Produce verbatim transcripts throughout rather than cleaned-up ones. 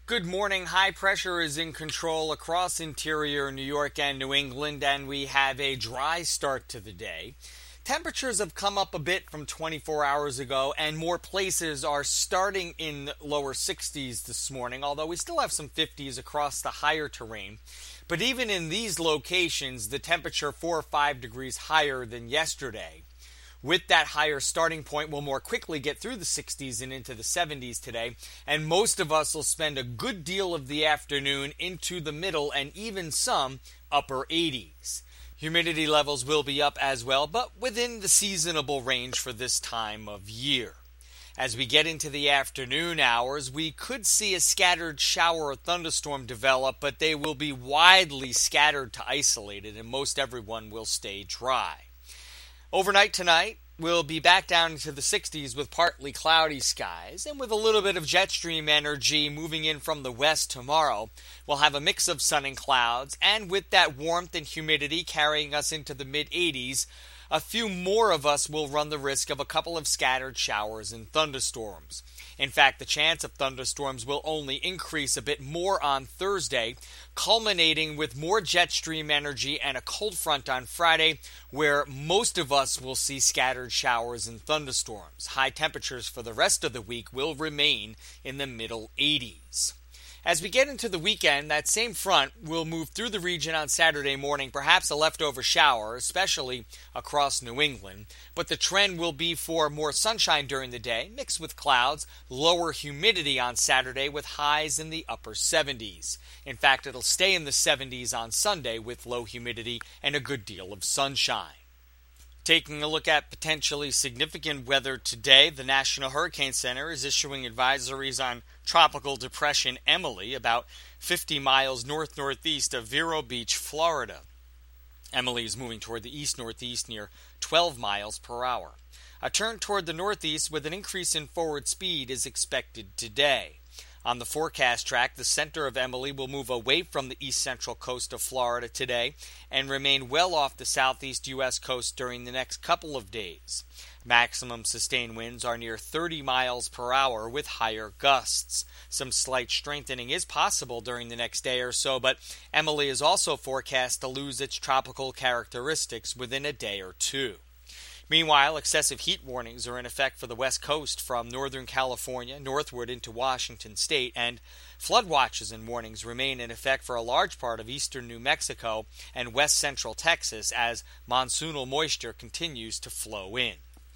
Good morning. High pressure is in control across interior New York and New England, and we have a dry start to the day. Temperatures have come up a bit from twenty-four hours ago, and more places are starting in lower sixties this morning, although we still have some fifties across the higher terrain. But even in these locations, the temperature four or five degrees higher than yesterday. With that higher starting point, we'll more quickly get through the sixties and into the seventies today, and most of us will spend a good deal of the afternoon into the middle and even some upper eighties. Humidity levels will be up as well, but within the seasonable range for this time of year. As we get into the afternoon hours, we could see a scattered shower or thunderstorm develop, but they will be widely scattered to isolated, and most everyone will stay dry. Overnight tonight, we'll be back down into the sixties with partly cloudy skies, and with a little bit of jet stream energy moving in from the west tomorrow, we'll have a mix of sun and clouds, and with that warmth and humidity carrying us into the mid-eighties, a few more of us will run the risk of a couple of scattered showers and thunderstorms. In fact, the chance of thunderstorms will only increase a bit more on Thursday, culminating with more jet stream energy and a cold front on Friday, where most of us will see scattered showers and thunderstorms. High temperatures for the rest of the week will remain in the middle eighties. As we get into the weekend, that same front will move through the region on Saturday morning, perhaps a leftover shower, especially across New England. But the trend will be for more sunshine during the day, mixed with clouds, lower humidity on Saturday with highs in the upper seventies. In fact, it'll stay in the seventies on Sunday with low humidity and a good deal of sunshine. Taking a look at potentially significant weather today, the National Hurricane Center is issuing advisories on Tropical Depression Emily, about fifty miles north-northeast of Vero Beach, Florida. Emily is moving toward the east-northeast near twelve miles per hour. A turn toward the northeast with an increase in forward speed is expected today. On the forecast track, the center of Emily will move away from the east-central coast of Florida today and remain well off the southeast U S coast during the next couple of days. Maximum sustained winds are near thirty miles per hour with higher gusts. Some slight strengthening is possible during the next day or so, but Emily is also forecast to lose its tropical characteristics within a day or two. Meanwhile, excessive heat warnings are in effect for the west coast from northern California northward into Washington state, and flood watches and warnings remain in effect for a large part of eastern New Mexico and west central Texas as monsoonal moisture continues to flow in.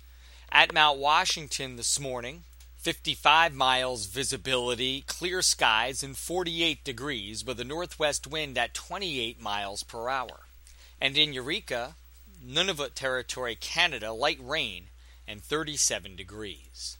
At Mount Washington this morning, fifty-five miles visibility, clear skies, and forty-eight degrees with a northwest wind at twenty-eight miles per hour. And in Eureka, Nunavut Territory, Canada, light rain and thirty-seven degrees.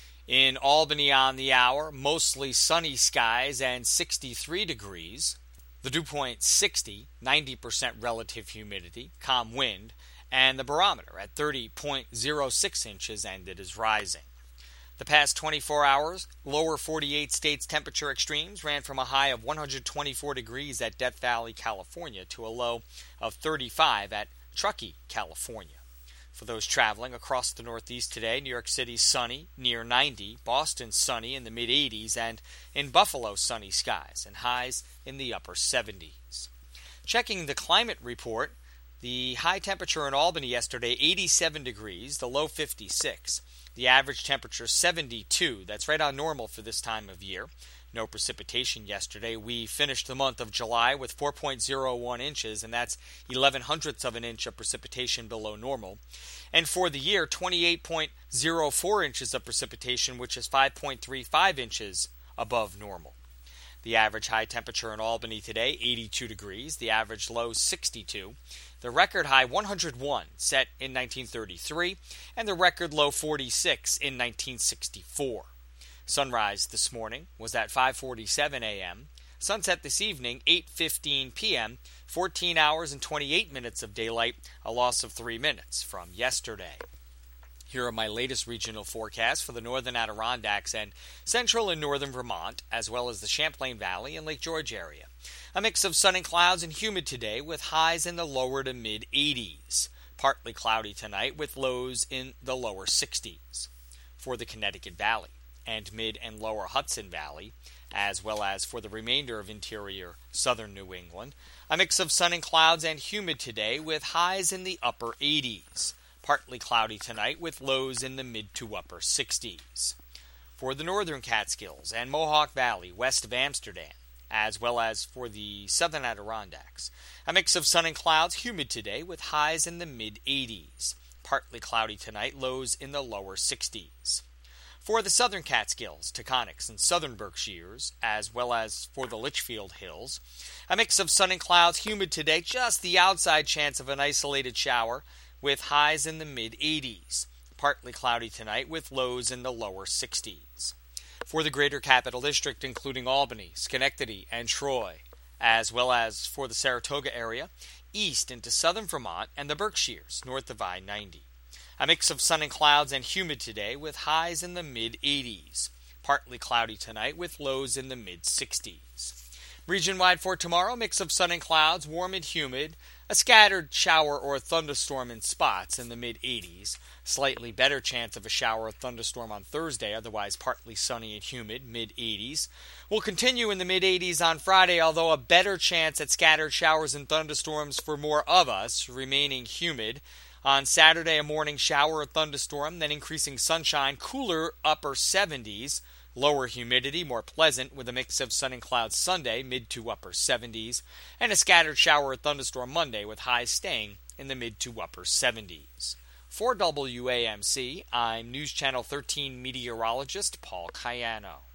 In Albany on the hour, mostly sunny skies and sixty-three degrees. The dew point sixty, ninety percent relative humidity, calm wind, and the barometer at thirty point zero six inches, and it is rising. The past twenty-four hours, lower forty-eight states temperature extremes ran from a high of one hundred twenty-four degrees at Death Valley, California, to a low of thirty-five at Truckee, California. For those traveling across the Northeast today, New York City sunny, near ninety, Boston sunny in the mid-eighties, and in Buffalo sunny skies and highs in the upper seventies. Checking the climate report, the high temperature in Albany yesterday, eighty-seven degrees, the low fifty-six. The average temperature seventy-two, that's right on normal for this time of year. No precipitation yesterday. We finished the month of July with four point zero one inches, and that's eleven hundredths of an inch of precipitation below normal. And for the year, twenty-eight point zero four inches of precipitation, which is five point three five inches above normal. The average high temperature in Albany today, eighty-two degrees. The average low, sixty-two. The record high, one hundred one, set in nineteen thirty-three, and the record low, forty-six, in nineteen sixty-four. Sunrise this morning was at five forty-seven a.m. Sunset this evening, eight fifteen p.m., fourteen hours and twenty-eight minutes of daylight, a loss of three minutes from yesterday. Here are my latest regional forecasts for the northern Adirondacks and central and northern Vermont, as well as the Champlain Valley and Lake George area. A mix of sun and clouds and humid today with highs in the lower to mid-eighties. Partly cloudy tonight with lows in the lower sixties. For the Connecticut Valley and mid and lower Hudson Valley, as well as for the remainder of interior southern New England. A mix of sun and clouds and humid today with highs in the upper eighties. Partly cloudy tonight with lows in the mid to upper sixties. For the northern Catskills and Mohawk Valley west of Amsterdam, as well as for the southern Adirondacks, a mix of sun and clouds, humid today with highs in the mid eighties. Partly cloudy tonight, lows in the lower sixties. For the southern Catskills, Taconics, and southern Berkshires, as well as for the Litchfield Hills, a mix of sun and clouds, humid today, just the outside chance of an isolated shower, with highs in the mid eighties. Partly cloudy tonight with lows in the lower sixties. For the greater capital district, including Albany, Schenectady, and Troy, as well as for the Saratoga area, east into southern Vermont and the Berkshires, north of I ninety. A mix of sun and clouds and humid today with highs in the mid eighties. Partly cloudy tonight with lows in the mid sixties. Region-wide for tomorrow, mix of sun and clouds, warm and humid, a scattered shower or thunderstorm in spots in the mid eighties. Slightly better chance of a shower or thunderstorm on Thursday, otherwise partly sunny and humid, mid eighties. Will continue in the mid eighties on Friday, although a better chance at scattered showers and thunderstorms for more of us, remaining humid. On Saturday, a morning shower or thunderstorm, then increasing sunshine, cooler upper seventies. Lower humidity, more pleasant, with a mix of sun and clouds Sunday, mid to upper seventies, and a scattered shower or thunderstorm Monday with highs staying in the mid to upper seventies. For W A M C, I'm News Channel thirteen meteorologist Paul Cayano.